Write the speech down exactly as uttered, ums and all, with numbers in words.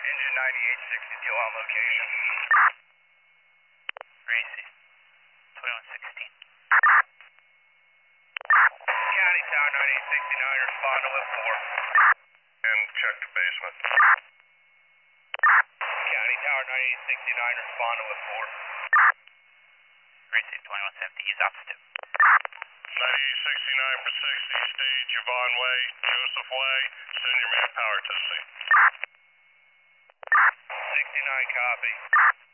Engine ninety-eight sixty deal on location. Gracie, twenty-one sixteen. County Tower ninety-eight sixty-nine, respond to lift four. And check the basement. County Tower ninety-eight sixty-nine, respond to lift four. Gracie, twenty-one seventy, use altitude. ninety-eight sixty-nine for sixty, stage Yvonne Way, Joseph Way, send your manpower to the scene. sixty-nine, copy.